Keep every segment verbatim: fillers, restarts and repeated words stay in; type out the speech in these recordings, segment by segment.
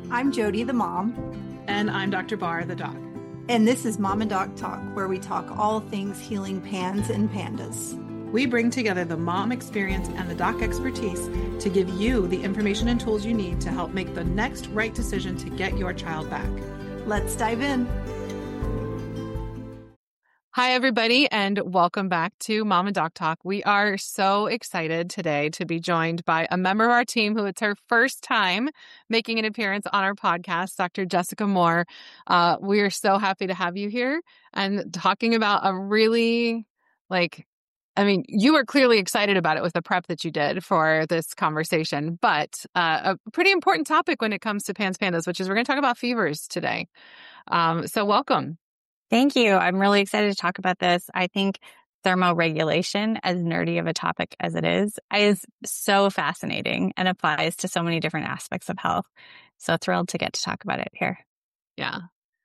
I'm Jody, the mom. And I'm Doctor Barr, the doc. And this is Mom and Doc Talk, where we talk all things healing pans and pandas. We bring together the mom experience and the doc expertise to give you the information and tools you need to help make the next right decision to get your child back. Let's dive in. Hi, everybody, and welcome back to Mom and Doc Talk. We are so excited today to be joined by a member of our team who it's her first time making an appearance on our podcast, Doctor Jessica Moore. Uh, we are so happy to have you here and talking about a really, like, I mean, you were clearly excited about it with the prep that you did for this conversation, but uh, a pretty important topic when it comes to Pans Pandas, which is we're going to talk about fevers today. Um, so welcome. Thank you. I'm really excited to talk about this. I think thermoregulation, as nerdy of a topic as it is, is so fascinating and applies to so many different aspects of health. So thrilled to get to talk about it here. Yeah.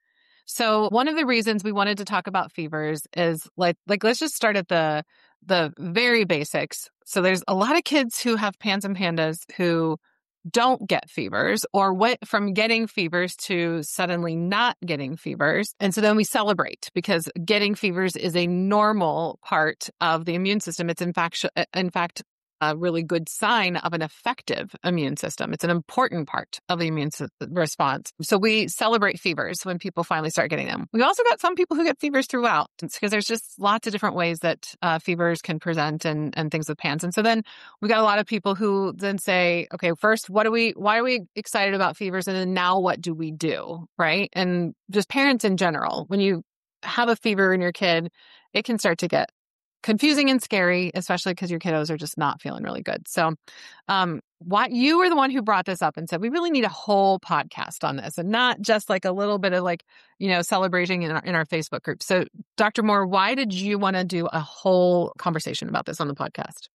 So one of the reasons we wanted to talk about fevers is like, like let's just start at the the very basics. So there's a lot of kids who have Pans and Pandas who don't get fevers or went from getting fevers to suddenly not getting fevers. And so then we celebrate because getting fevers is a normal part of the immune system. It's in fact, in fact, a really good sign of an effective immune system. It's an important part of the immune response. So we celebrate fevers when people finally start getting them. We also got some people who get fevers throughout because there's just lots of different ways that uh, fevers can present and, and things with Pans. And so then we got a lot of people who then say, okay, first, what do we, why are we excited about fevers? And then now what do we do? Right. And just parents in general, when you have a fever in your kid, it can start to get confusing and scary, especially because your kiddos are just not feeling really good. So, um, what you were the one who brought this up and said, we really need a whole podcast on this and not just like a little bit of like, you know, celebrating in our, in our Facebook group. So Doctor Moore, why did you want to do a whole conversation about this on the podcast?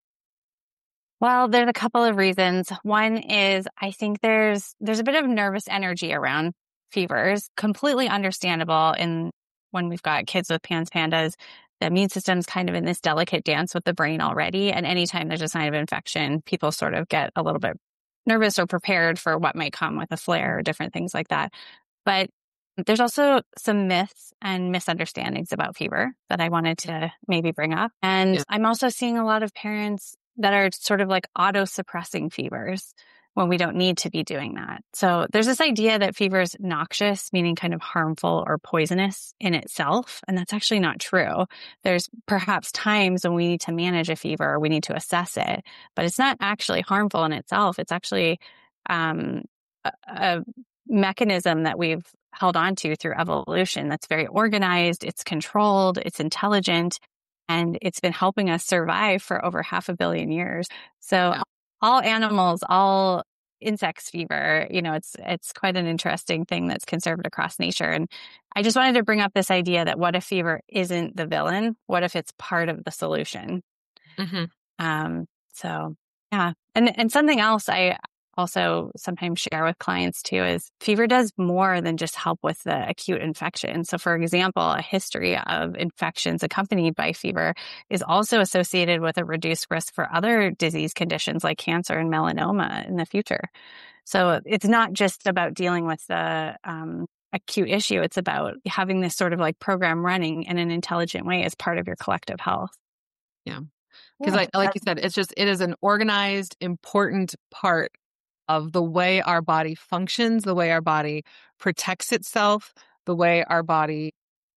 Well, there's a couple of reasons. One is I think there's, there's a bit of nervous energy around fevers, completely understandable in when we've got kids with Pans Pandas. The immune system's kind of in this delicate dance with the brain already. And anytime there's a sign of infection, people sort of get a little bit nervous or prepared for what might come with a flare or different things like that. But there's also some myths and misunderstandings about fever that I wanted to maybe bring up. And yeah. I'm also seeing a lot of parents that are sort of like auto-suppressing fevers when we don't need to be doing that. So there's this idea that fever is noxious, meaning kind of harmful or poisonous in itself. And that's actually not true. There's perhaps times when we need to manage a fever or we need to assess it, but it's not actually harmful in itself. It's actually um, a, a mechanism that we've held on to through evolution that's very organized, it's controlled, it's intelligent, and it's been helping us survive for over half a billion years. So all animals, all insects fever, you know, it's it's quite an interesting thing that's conserved across nature. And I just wanted to bring up this idea that what if fever isn't the villain? What if it's part of the solution? Mm-hmm. Um, so, yeah. And and something else I also sometimes share with clients too is fever does more than just help with the acute infection. So for example, a history of infections accompanied by fever is also associated with a reduced risk for other disease conditions like cancer and melanoma in the future. So it's not just about dealing with the um, acute issue. It's about having this sort of like program running in an intelligent way as part of your collective health. Yeah. Because yeah. like you said, it's just, it is an organized, important part of the way our body functions, the way our body protects itself, the way our body,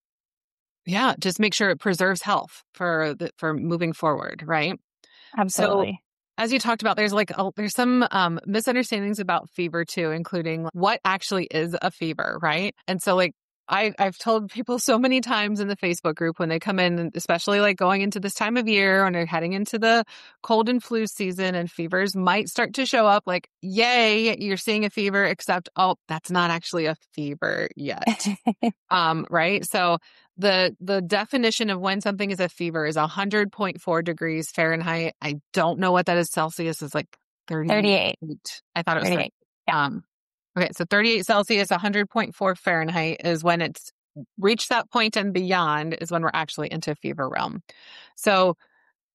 yeah, just make sure it preserves health for the, for moving forward, right? Absolutely. So, as you talked about, there's like, a, there's some um, misunderstandings about fever too, including what actually is a fever, right? And so like, I, I've told people so many times in the Facebook group when they come in, especially like going into this time of year when they're heading into the cold and flu season and fevers might start to show up like, yay, you're seeing a fever, except, oh, that's not actually a fever yet. um, right. So the, the definition of when something is a fever is one hundred point four degrees Fahrenheit. I don't know what that is. Celsius is like thirty-eight. thirty-eight. I thought it was thirty-eight. Yeah. Um, Okay, so thirty-eight Celsius, one hundred point four Fahrenheit is when it's reached that point and beyond is when we're actually into fever realm. So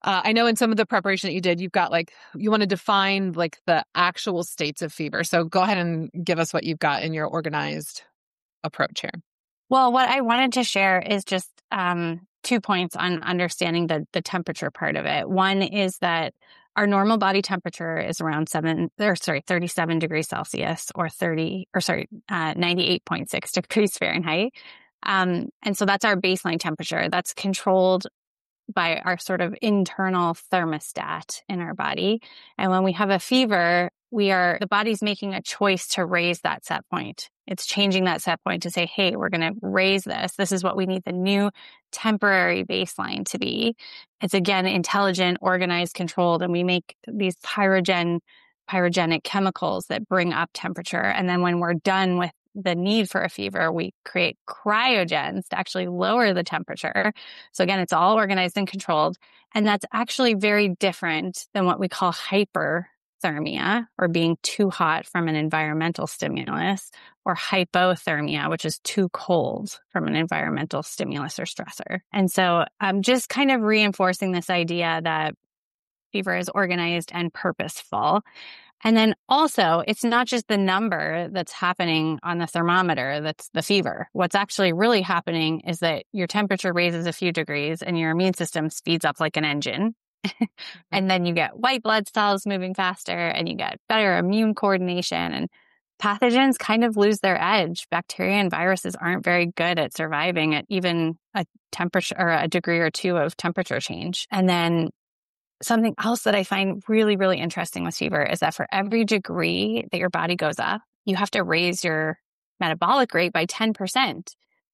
Uh, I know in some of the preparation that you did, you've got like, you want to define like the actual states of fever. So go ahead and give us what you've got in your organized approach here. Well, what I wanted to share is just um, two points on understanding the the temperature part of it. One is that our normal body temperature is around seven, or sorry, thirty-seven degrees Celsius, or thirty, or sorry, uh, ninety-eight point six degrees Fahrenheit. Um, and so that's our baseline temperature. That's controlled by our sort of internal thermostat in our body. And when we have a fever, we are, the body's making a choice to raise that set point. It's changing that set point to say, hey, we're going to raise this. This is what we need the new temporary baseline to be. It's again, intelligent, organized, controlled, and we make these pyrogen, pyrogenic chemicals that bring up temperature. And then when we're done with the need for a fever, we create cryogens to actually lower the temperature. So again, it's all organized and controlled. And that's actually very different than what we call hyperthermia, or being too hot from an environmental stimulus, or hypothermia, which is too cold from an environmental stimulus or stressor. And so I'm just kind of reinforcing this idea that fever is organized and purposeful. And then also, it's not just the number that's happening on the thermometer that's the fever. What's actually really happening is that your temperature raises a few degrees and your immune system speeds up like an engine. And then you get white blood cells moving faster, and you get better immune coordination, and pathogens kind of lose their edge. Bacteria and viruses aren't very good at surviving at even a temperature or a degree or two of temperature change. And then something else that I find really, really interesting with fever is that for every degree that your body goes up, you have to raise your metabolic rate by ten percent.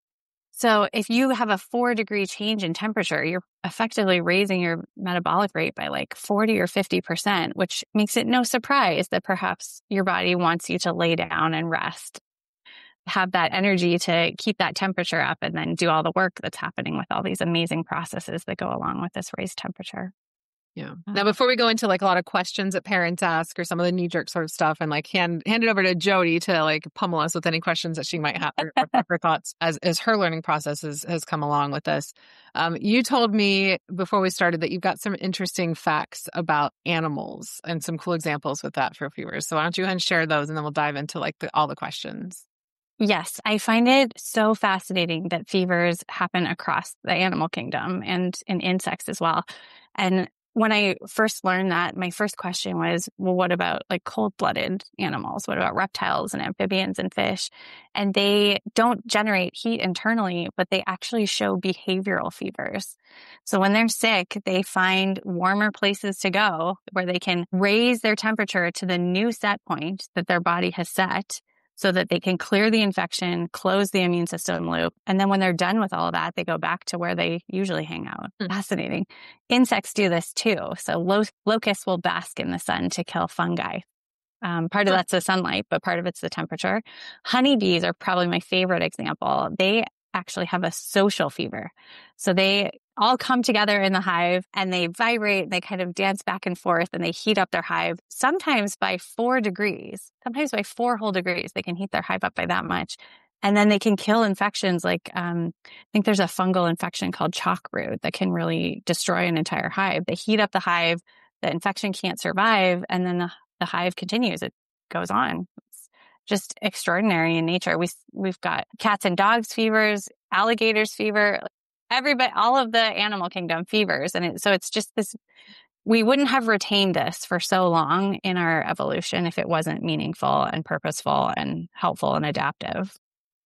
So if you have a four degree change in temperature, you're effectively raising your metabolic rate by like forty or fifty percent, which makes it no surprise that perhaps your body wants you to lay down and rest, have that energy to keep that temperature up, and then do all the work that's happening with all these amazing processes that go along with this raised temperature. Yeah. Now, before we go into like a lot of questions that parents ask, or some of the knee jerk sort of stuff, and like hand hand it over to Jody to like pummel us with any questions that she might have, or, or her thoughts as as her learning process has, has come along with this. Um, you told me before we started that you've got some interesting facts about animals and some cool examples with that for viewers. So why don't you go ahead and share those, and then we'll dive into like the, all the questions. Yes, I find it so fascinating that fevers happen across the animal kingdom and in insects as well. And when I first learned that, my first question was, well, what about like cold-blooded animals? What about reptiles and amphibians and fish? And they don't generate heat internally, but they actually show behavioral fevers. So when they're sick, they find warmer places to go where they can raise their temperature to the new set point that their body has set, so that they can clear the infection, close the immune system loop. And then when they're done with all of that, they go back to where they usually hang out. Mm. Fascinating. Insects do this too. So lo- locusts will bask in the sun to kill fungi. Um, part of that's the sunlight, but part of it's the temperature. Honeybees are probably my favorite example. They actually have a social fever. So they all come together in the hive and they vibrate, they kind of dance back and forth, and they heat up their hive, sometimes by four degrees, sometimes by four whole degrees. They can heat their hive up by that much. And then they can kill infections like, um, I think there's a fungal infection called chalk root that can really destroy an entire hive. They heat up the hive, the infection can't survive, and then the, the hive continues. It goes on. It's just extraordinary in nature. We, we've got cats and dogs fevers, alligators fever, everybody, all of the animal kingdom fevers. And it, so it's just this, we wouldn't have retained this for so long in our evolution if it wasn't meaningful and purposeful and helpful and adaptive.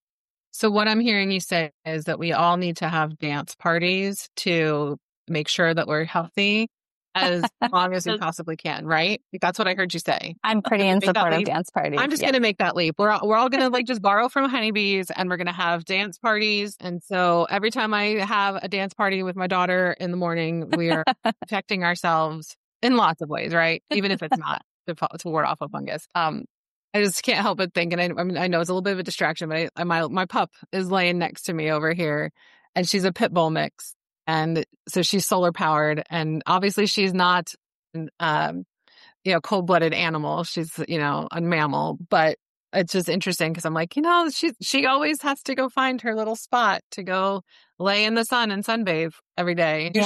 So what I'm hearing you say is that we all need to have dance parties to make sure that we're healthy as long as we possibly can, right? That's what I heard you say. I'm pretty in support of dance parties. I'm just yeah. going to make that leap. We're all, we're all going to like just borrow from honeybees, and we're going to have dance parties. And so every time I have a dance party with my daughter in the morning, we are protecting ourselves in lots of ways, right? Even if it's not to, to ward off a fungus. Um, I just can't help but think, and I, I mean, I know it's a little bit of a distraction, but I, my my pup is laying next to me over here, and she's a pit bull mix. And so she's solar powered, and obviously she's not, um, you know, cold-blooded animal. She's, you know, a mammal, but it's just interesting because I'm like, you know, she, she always has to go find her little spot to go lay in the sun and sunbathe every day, usually yeah. multiple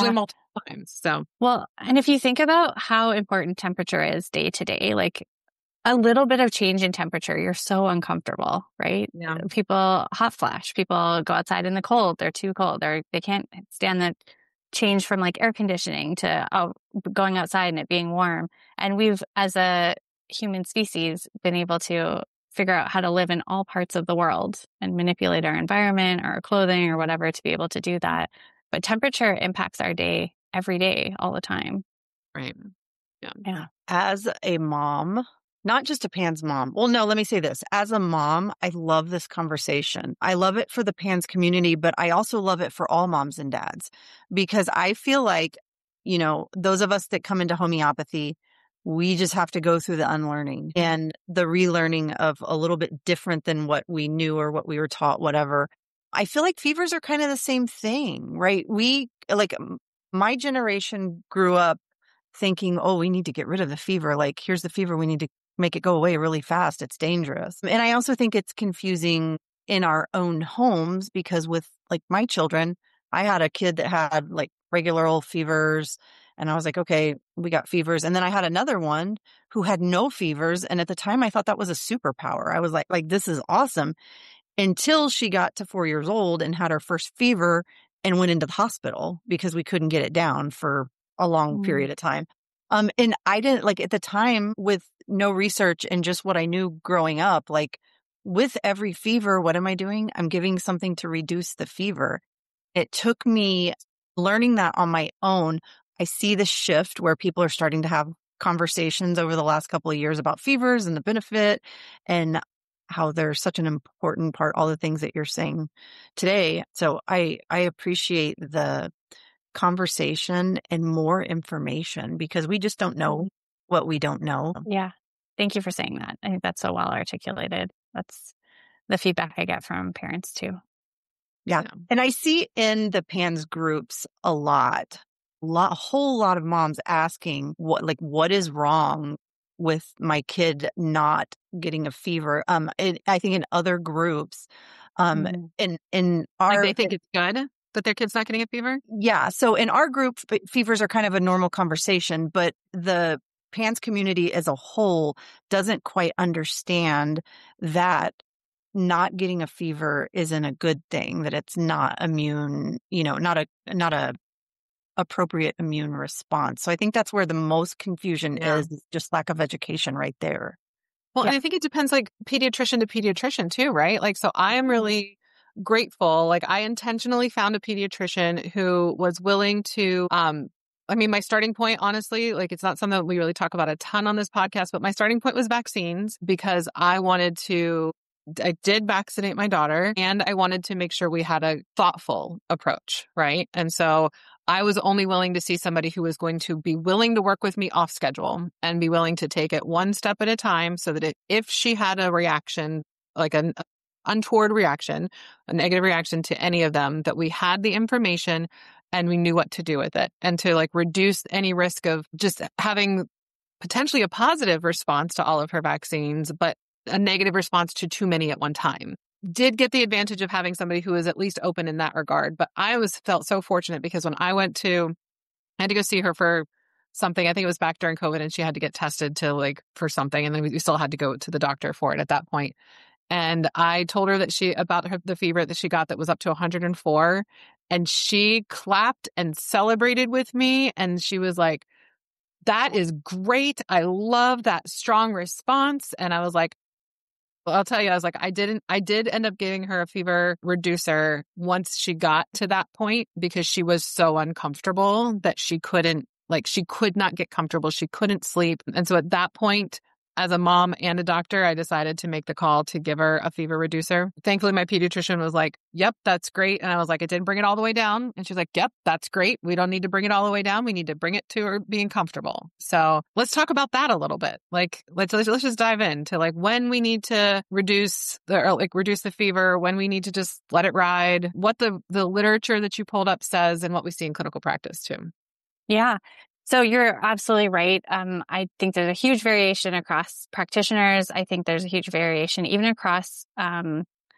times. So, well, and if you think about how important temperature is day to day, like a little bit of change in temperature, you're so uncomfortable, right? yeah. People hot flash, people go outside in the cold. They're too cold. They're, they can't stand the change from like air conditioning to oh, going outside and it being warm. And we've, as a human species, been able to figure out how to live in all parts of the world and manipulate our environment or our clothing or whatever to be able to do that. But temperature impacts our day every day, all the time. Right. Yeah. Yeah. As a mom, not just a PANS mom. Well, no, let me say this. As a mom, I love this conversation. I love it for the PANS community, but I also love it for all moms and dads because I feel like, you know, those of us that come into homeopathy, we just have to go through the unlearning and the relearning of a little bit different than what we knew or what we were taught, whatever. I feel like fevers are kind of the same thing, right? We, like, my generation grew up thinking, oh, we need to get rid of the fever. Like, here's the fever. We need to make it go away really fast. It's dangerous. And I also think it's confusing in our own homes because with like my children, I had a kid that had like regular old fevers. And I was like, okay, we got fevers. And then I had another one who had no fevers. And at the time I thought that was a superpower. I was like, like, this is awesome until she got to four years old and had her first fever and went into the hospital because we couldn't get it down for a long Mm. period of time. Um, and I didn't like at the time with no research and just what I knew growing up, like with every fever, what am I doing? I'm giving something to reduce the fever. It took me learning that on my own. I see the shift where people are starting to have conversations over the last couple of years about fevers and the benefit and how they're such an important part, all the things that you're saying today. So I, I appreciate the conversation and more information because we just don't know what we don't know. Yeah. Thank you for saying that. I think that's so well articulated. That's the feedback I get from parents too. Yeah. Yeah. And I see in the PANS groups a lot, a lot, a whole lot of moms asking what, like, what is wrong with my kid not getting a fever? Um, it, I think in other groups, um, Mhm. in, in our, Like they think it's good that their kid's not getting a fever? yeah. So in our group, f- fevers are kind of a normal conversation, but the PANS community as a whole doesn't quite understand that not getting a fever isn't a good thing, that it's not immune, you know, not a, not a appropriate immune response. So I think that's where the most confusion Yeah. is, is just lack of education right there. Well, Yeah. and I think it depends like pediatrician to pediatrician too, right? Like, so I am really grateful. Like I intentionally found a pediatrician who was willing to, um, I mean, my starting point, honestly, like it's not something that we really talk about a ton on this podcast, but my starting point was vaccines because I wanted to, I did vaccinate my daughter and I wanted to make sure we had a thoughtful approach, right? And so I was only willing to see somebody who was going to be willing to work with me off schedule and be willing to take it one step at a time so that it, if she had a reaction, like an untoward reaction, a negative reaction to any of them, that we had the information and we knew what to do with it and to like reduce any risk of just having potentially a positive response to all of her vaccines, but a negative response to too many at one time. Did get the advantage of having somebody who was at least open in that regard. But I was felt so fortunate because when I went to, I had to go see her for something. I think it was back during COVID and she had to get tested to like for something. And then we still had to go to the doctor for it at that point. And I told her that she, about her, the fever that she got that was up to one hundred four. And she clapped and celebrated with me. And she was like, that is great. I love that strong response. And I was like, well, I'll tell you, I was like, I didn't, I did end up giving her a fever reducer once she got to that point because she was so uncomfortable that she couldn't, like, she could not get comfortable. She couldn't sleep. And so at that point, as a mom and a doctor, I decided to make the call to give her a fever reducer. Thankfully, my pediatrician was like, yep, that's great. And I was like, it didn't bring it all the way down. And she's like, yep, that's great. We don't need to bring it all the way down. We need to bring it to her being comfortable. So let's talk about that a little bit. Like, let's, let's, let's just dive into like when we need to reduce the, or like reduce the fever, when we need to just let it ride, what the, the literature that you pulled up says and what we see in clinical practice too. Yeah. So you're absolutely right. Um, I think there's a huge variation across practitioners. I think there's a huge variation even across um,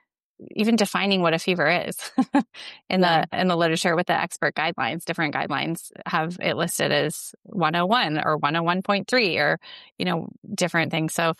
even defining what a fever is in Yeah. the in the literature with the expert guidelines. Different guidelines have it listed as one oh one or one oh one point three or, you know, different things. So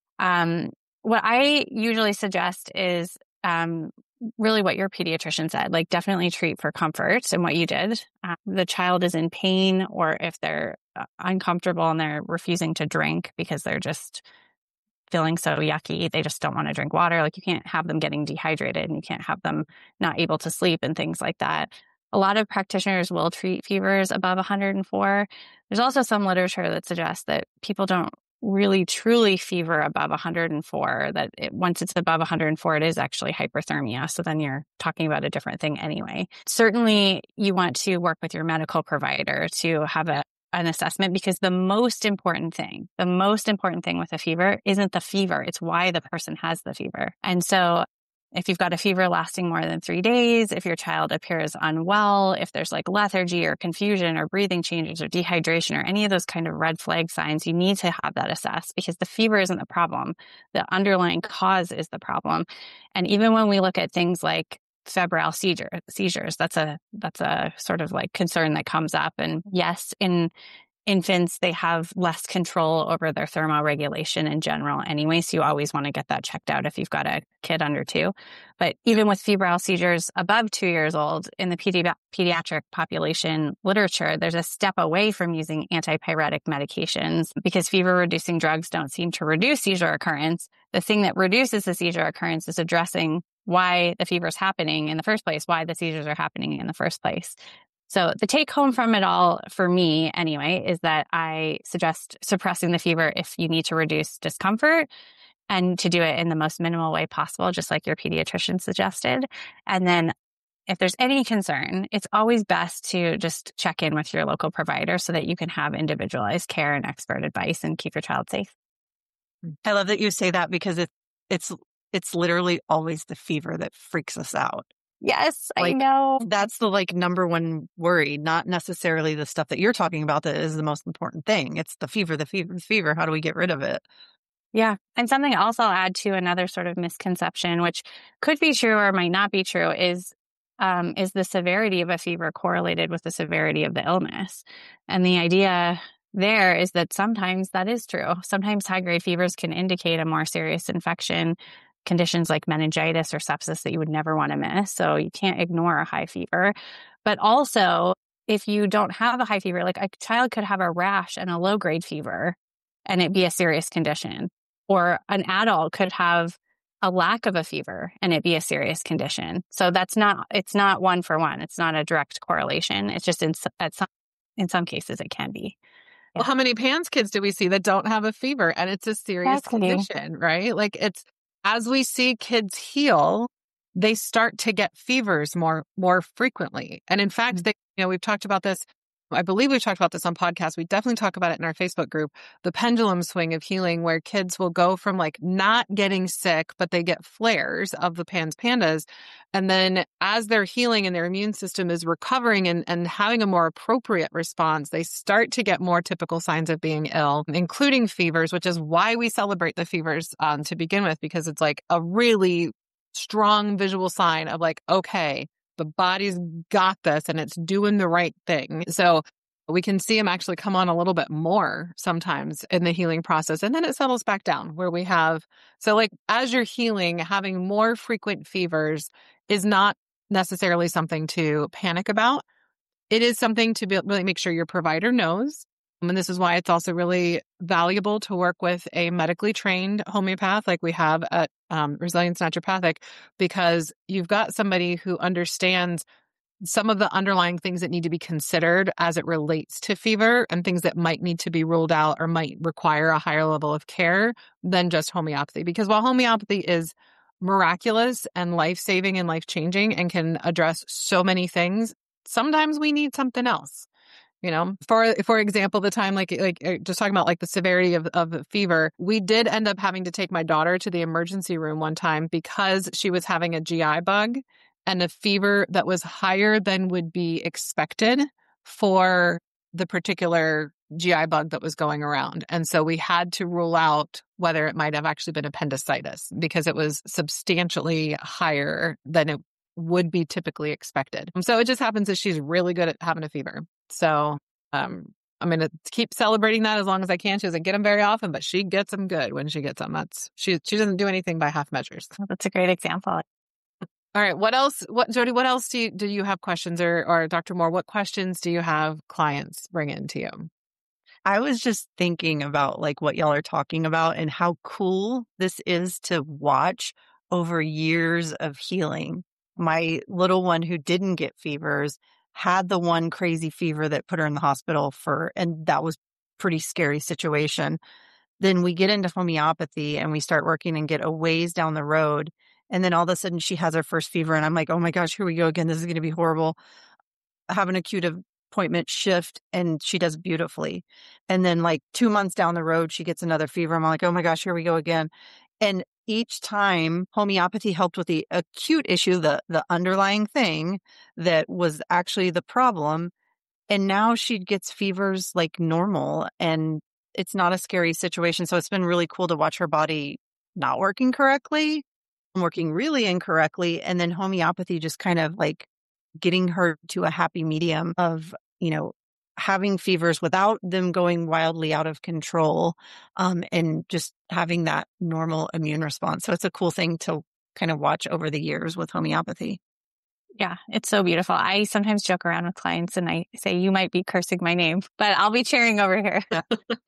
um, what I usually suggest is um, really what your pediatrician said, like definitely treat for comfort and what you did. Uh, the child is in pain, or if they're uh, uncomfortable and they're refusing to drink because they're just feeling so yucky, they just don't want to drink water. Like you can't have them getting dehydrated and you can't have them not able to sleep and things like that. A lot of practitioners will treat fevers above one hundred four. There's also some literature that suggests that people don't really truly fever above one hundred four, that it, once it's above one hundred four, it is actually hyperthermia. So then you're talking about a different thing anyway. Certainly you want to work with your medical provider to have a an assessment, because the most important thing, the most important thing with a fever isn't the fever. It's why the person has the fever. And so if you've got a fever lasting more than three days, if your child appears unwell, if there's like lethargy or confusion or breathing changes or dehydration or any of those kind of red flag signs, you need to have that assessed, because the fever isn't the problem. The underlying cause is the problem. And even when we look at things like febrile seizure, seizures, that's a, that's a sort of like concern that comes up. And yes, in infants, they have less control over their thermoregulation in general anyway. So you always want to get that checked out if you've got a kid under two. But even with febrile seizures above two years old, in the pedi- pediatric population literature, there's a step away from using antipyretic medications because fever-reducing drugs don't seem to reduce seizure occurrence. The thing that reduces the seizure occurrence is addressing why the fever is happening in the first place, why the seizures are happening in the first place. So the take home from it all, for me anyway, is that I suggest suppressing the fever if you need to reduce discomfort, and to do it in the most minimal way possible, just like your pediatrician suggested. And then if there's any concern, it's always best to just check in with your local provider so that you can have individualized care and expert advice and keep your child safe. I love that you say that, because it, it's it's literally always the fever that freaks us out. Yes, Like, I know. That's the like number one worry, not necessarily the stuff that you're talking about that is the most important thing. It's the fever, the fever, the fever. How do we get rid of it? Yeah. And something else I'll add to another sort of misconception, which could be true or might not be true, is um, is the severity of a fever correlated with the severity of the illness? And the idea there is that sometimes that is true. Sometimes high-grade fevers can indicate a more serious infection, conditions like meningitis or sepsis that you would never want to miss. So you can't ignore a high fever. But also, if you don't have a high fever, like a child could have a rash and a low-grade fever and it be a serious condition. Or an adult could have a lack of a fever and it be a serious condition. So that's not, it's not one for one. It's not a direct correlation. It's just in, at some, in some cases it can be. Well, how many PANS kids do we see that don't have a fever and it's a serious Exactly. condition, right? Like it's, as we see kids heal, they start to get fevers more, more frequently. And in fact, they, you know, we've talked about this. I believe we've talked about this on podcasts. We definitely talk about it in our Facebook group, the pendulum swing of healing, where kids will go from like not getting sick, but they get flares of the PANS pandas. And then as they're healing and their immune system is recovering and, and having a more appropriate response, they start to get more typical signs of being ill, including fevers, which is why we celebrate the fevers um, to begin with, because it's like a really strong visual sign of like, okay, the body's got this and it's doing the right thing. So we can see them actually come on a little bit more sometimes in the healing process. And then it settles back down where we have, so like as you're healing, having more frequent fevers is not necessarily something to panic about. It is something to be, really make sure your provider knows. And this is why it's also really valuable to work with a medically trained homeopath like we have at um, Resilience Naturopathic, because you've got somebody who understands some of the underlying things that need to be considered as it relates to fever and things that might need to be ruled out or might require a higher level of care than just homeopathy. Because while homeopathy is miraculous and life-saving and life-changing and can address so many things, sometimes we need something else. You know, for for example, the time like like just talking about like the severity of of fever, we did end up having to take my daughter to the emergency room one time because she was having a G I bug and a fever that was higher than would be expected for the particular G I bug that was going around. And so we had to rule out whether it might have actually been appendicitis because it was substantially higher than it would be typically expected. So it just happens that she's really good at having a fever. So um, I'm going to keep celebrating that as long as I can. She doesn't get them very often, but she gets them good when she gets them. That's she. She doesn't do anything by half measures. Well, that's a great example. All right. What else? What Jody? What else do you do? You have questions, or or Doctor Moore? What questions do you have clients bring in to you? I was just thinking about like what y'all are talking about and how cool this is to watch over years of healing. My little one who didn't get fevers had the one crazy fever that put her in the hospital for, and that was pretty scary situation. Then we get into homeopathy and we start working and get a ways down the road. And then all of a sudden she has her first fever and I'm like, oh my gosh, here we go again. This is going to be horrible. I have an acute appointment shift and she does beautifully. And then like two months down the road, she gets another fever. I'm like, oh my gosh, here we go again. And each time homeopathy helped with the acute issue, the, the underlying thing that was actually the problem. And now she gets fevers like normal and it's not a scary situation. So it's been really cool to watch her body not working correctly, working really incorrectly. And then homeopathy just kind of like getting her to a happy medium of, you know, having fevers without them going wildly out of control, um, and just having that normal immune response. So it's a cool thing to kind of watch over the years with homeopathy. Yeah, it's so beautiful. I sometimes joke around with clients and I say, you might be cursing my name, but I'll be cheering over here. Yeah.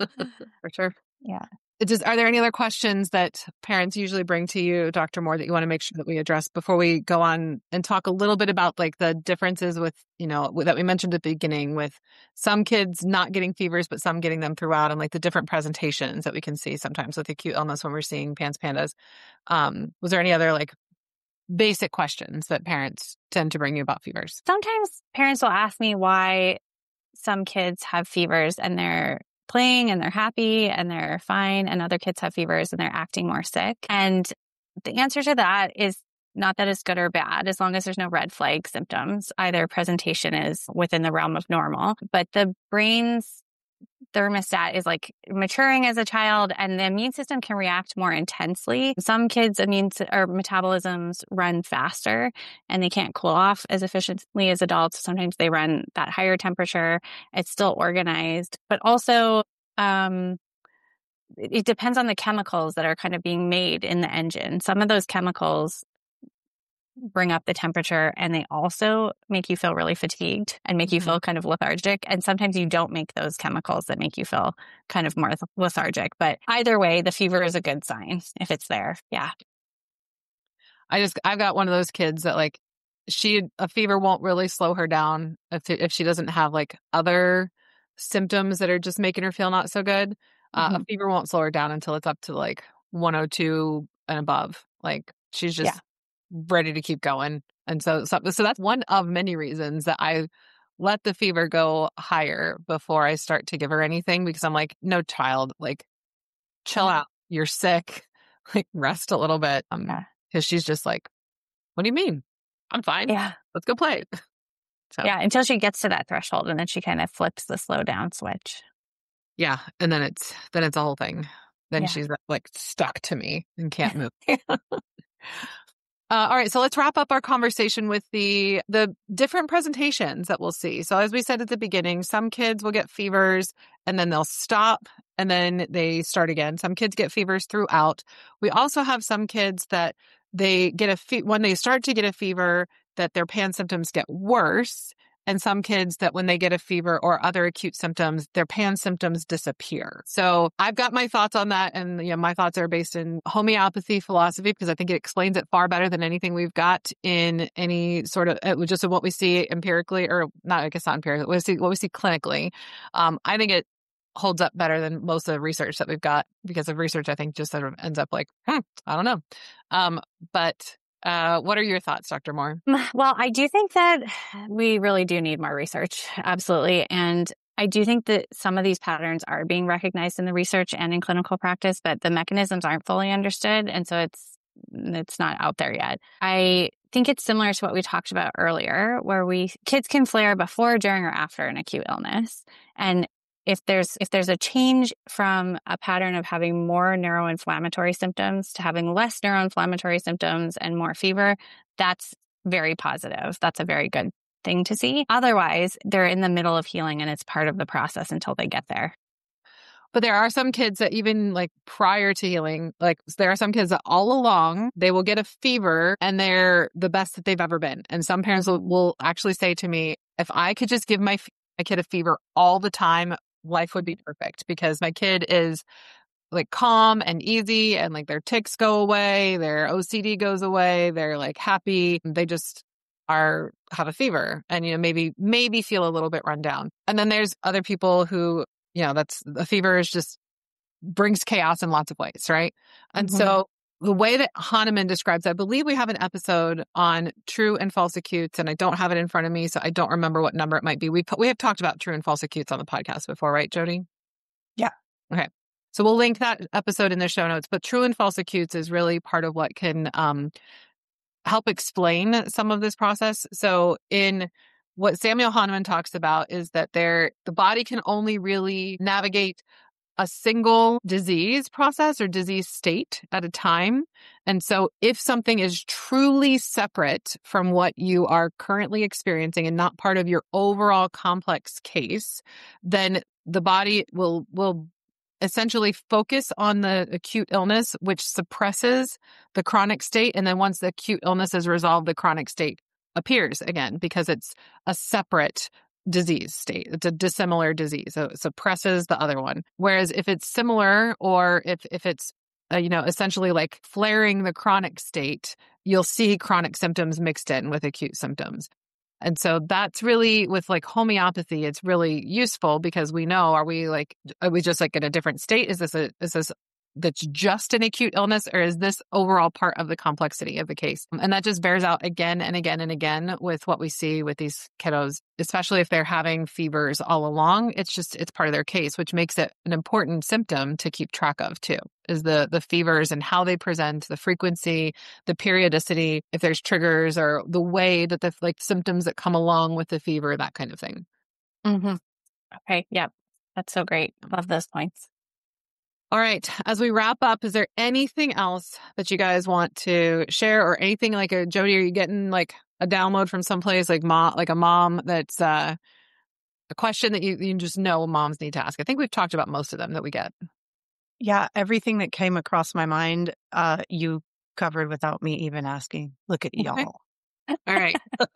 For sure. Yeah. Just, are there any other questions that parents usually bring to you, Doctor Moore, that you want to make sure that we address before we go on and talk a little bit about like the differences with, you know, that we mentioned at the beginning with some kids not getting fevers, but some getting them throughout, and like the different presentations that we can see sometimes with acute illness when we're seeing PANS pandas. Um, was there any other like basic questions that parents tend to bring you about fevers? Sometimes parents will ask me why some kids have fevers and they're playing and they're happy and they're fine, and other kids have fevers and they're acting more sick. And the answer to that is not that it's good or bad, as long as there's no red flag symptoms. Either presentation is within the realm of normal, but the brain's thermostat is like maturing as a child, and the immune system can react more intensely. Some kids' immune or metabolisms run faster and they can't cool off as efficiently as adults. Sometimes they run that higher temperature. It's still organized, but also um, it depends on the chemicals that are kind of being made in the engine. Some of those chemicals bring up the temperature and they also make you feel really fatigued and make you Mm-hmm. feel kind of lethargic. And sometimes you don't make those chemicals that make you feel kind of more lethargic. But either way, the fever is a good sign if it's there. Yeah. I just, I've got one of those kids that like she, a fever won't really slow her down if, if she doesn't have like other symptoms that are just making her feel not so good. Uh, Mhm. A fever won't slow her down until it's up to like one oh two and above. Like she's just Yeah. ready to keep going. And so, so, so that's one of many reasons that I let the fever go higher before I start to give her anything, because I'm like, no, child, like chill Yeah. out. You're sick. Like rest a little bit. Um, Yeah. Cause she's just like, what do you mean? I'm fine. Yeah. Let's go play. So, Yeah. Until she gets to that threshold and then she kind of flips the slow down switch. yeah. And then it's, then it's a whole thing. Then Yeah. she's like stuck to me and can't move. Uh, all right, so let's wrap up our conversation with the the different presentations that we'll see. So as we said at the beginning, some kids will get fevers and then they'll stop and then they start again. Some kids get fevers throughout. We also have some kids that they get a fe- when they start to get a fever, that their PANS symptoms get worse. And some kids that when they get a fever or other acute symptoms, their PANS symptoms disappear. So I've got my thoughts on that. And you know, my thoughts are based in homeopathy philosophy, because I think it explains it far better than anything we've got in any sort of, uh, just what we see empirically, or not, I guess not empirically, what we see, what we see clinically. Um, I think it holds up better than most of the research that we've got, because of research, I think just sort of ends up like, hmm, I don't know. Um, but Uh, what are your thoughts, Doctor Moore? Well, I do think that we really do need more research. Absolutely. And I do think that some of these patterns are being recognized in the research and in clinical practice, but the mechanisms aren't fully understood. And so it's, it's not out there yet. I think it's similar to what we talked about earlier, where we kids can flare before, during, or after an acute illness. And if there's if there's a change from a pattern of having more neuroinflammatory symptoms to having less neuroinflammatory symptoms and more fever, that's very positive. That's a very good thing to see. Otherwise, they're in the middle of healing and it's part of the process until they get there. But there are some kids that even like prior to healing, like there are some kids that all along, they will get a fever and they're the best that they've ever been. And some parents will, will actually say to me, if I could just give my, my kid a fever all the time, life would be perfect because my kid is like calm and easy and like their tics go away, their O C D goes away, they're like happy. They just are, have a fever and, you know, maybe, maybe feel a little bit run down. And then there's other people who, you know, that's a fever is just brings chaos in lots of ways, right? And mm-hmm. so the way that Hahnemann describes, I believe we have an episode on true and false acutes, and I don't have it in front of me, so I don't remember what number it might be. We we have talked about true and false acutes on the podcast before, right, Jody? Yeah. Okay. So we'll link that episode in the show notes. But true and false acutes is really part of what can um, help explain some of this process. So in what Samuel Hahnemann talks about is that there the body can only really navigate a single disease process or disease state at a time. And so if something is truly separate from what you are currently experiencing and not part of your overall complex case, then the body will will essentially focus on the acute illness, which suppresses the chronic state. And then once the acute illness is resolved, the chronic state appears again because it's a separate disease state. It's a dissimilar disease. So it suppresses the other one. Whereas if it's similar or if, if it's, uh, you know, essentially like flaring the chronic state, you'll see chronic symptoms mixed in with acute symptoms. And so that's really with like homeopathy, it's really useful because we know, are we like, are we just like in a different state? Is this a, is this that's just an acute illness or is this overall part of the complexity of the case? And that just bears out again and again and again with what we see with these kiddos, especially if they're having fevers all along. It's just, it's part of their case, which makes it an important symptom to keep track of too, is the, the fevers and how they present, the frequency, the periodicity, if there's triggers or the way that the like symptoms that come along with the fever, that kind of thing. Mm-hmm. Okay. Yeah. That's so great. Love those points. All right. As we wrap up, is there anything else that you guys want to share or anything like a Jody, are you getting like a download from someplace like mom, like a mom that's uh, a question that you, you just know moms need to ask? I think we've talked about most of them that we get. Yeah. Everything that came across my mind, uh, you covered without me even asking. Look at y'all. Okay. All right.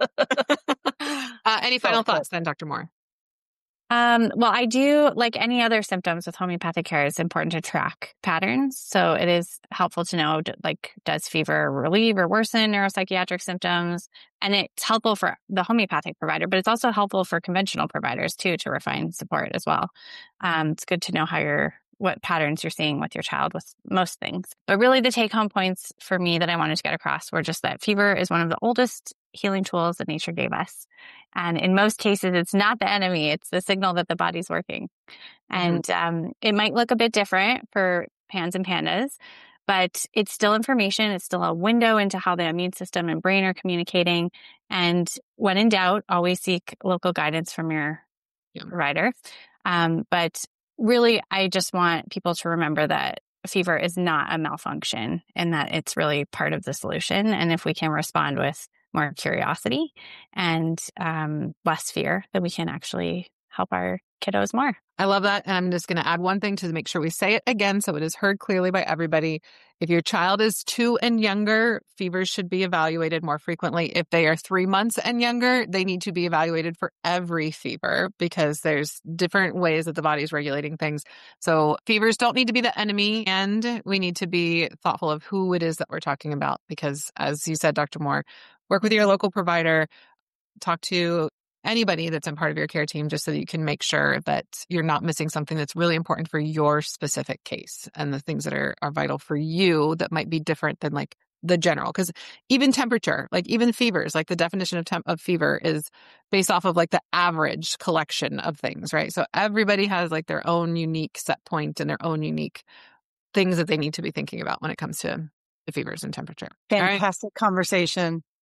uh, any final oh, thoughts then, Doctor Moore? Um, well, I do, like any other symptoms with homeopathic care, it's important to track patterns. So it is helpful to know, like, does fever relieve or worsen neuropsychiatric symptoms? And it's helpful for the homeopathic provider, but it's also helpful for conventional providers too, to refine support as well. Um, it's good to know how you're, what patterns you're seeing with your child with most things. But really the take home points for me that I wanted to get across were just that fever is one of the oldest healing tools that nature gave us. And in most cases, it's not the enemy. It's the signal that the body's working. Mm-hmm. And um, it might look a bit different for pans and pandas, but it's still information. It's still a window into how the immune system and brain are communicating. And when in doubt, always seek local guidance from your yeah. provider. Um, but really, I just want people to remember that fever is not a malfunction and that it's really part of the solution. And if we can respond with more curiosity and um, less fear, then we can actually help our kiddos more. I love that. And I'm just going to add one thing to make sure we say it again so it is heard clearly by everybody. If your child is two and younger, fevers should be evaluated more frequently. If they are three months and younger, they need to be evaluated for every fever because there's different ways that the body is regulating things. So fevers don't need to be the enemy, and we need to be thoughtful of who it is that we're talking about because, as you said, Doctor Moore, work with your local provider, talk to anybody that's in part of your care team just so that you can make sure that you're not missing something that's really important for your specific case and the things that are, are vital for you that might be different than like the general. Because even temperature, like even fevers, like the definition of temp of fever is based off of like the average collection of things, right? So everybody has like their own unique set point and their own unique things that they need to be thinking about when it comes to the fevers and temperature. Fantastic right? conversation.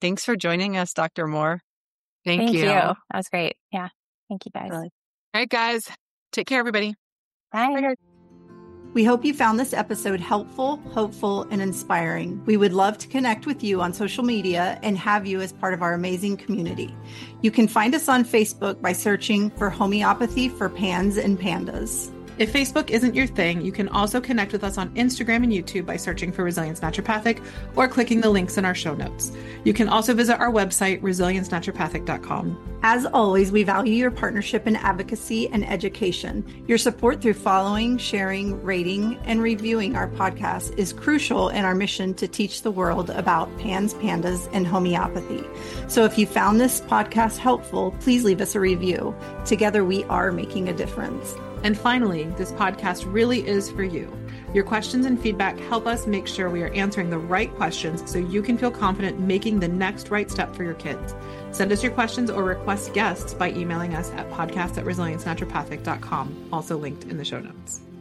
Thanks for joining us, Doctor Moore. Thank, Thank you. you. That was great. Yeah. Thank you, guys. All right, guys. Take care, everybody. Bye. We hope you found this episode helpful, hopeful, and inspiring. We would love to connect with you on social media and have you as part of our amazing community. You can find us on Facebook by searching for Homeopathy for Pans and Pandas. If Facebook isn't your thing, you can also connect with us on Instagram and YouTube by searching for Resilience Naturopathic or clicking the links in our show notes. You can also visit our website, resilience naturopathic dot com. As always, we value your partnership in advocacy and education. Your support through following, sharing, rating, and reviewing our podcast is crucial in our mission to teach the world about pans, pandas, and homeopathy. So if you found this podcast helpful, please leave us a review. Together, we are making a difference. And finally, this podcast really is for you. Your questions and feedback help us make sure we are answering the right questions so you can feel confident making the next right step for your kids. Send us your questions or request guests by emailing us at podcast at resilience naturopathic dot com, also linked in the show notes.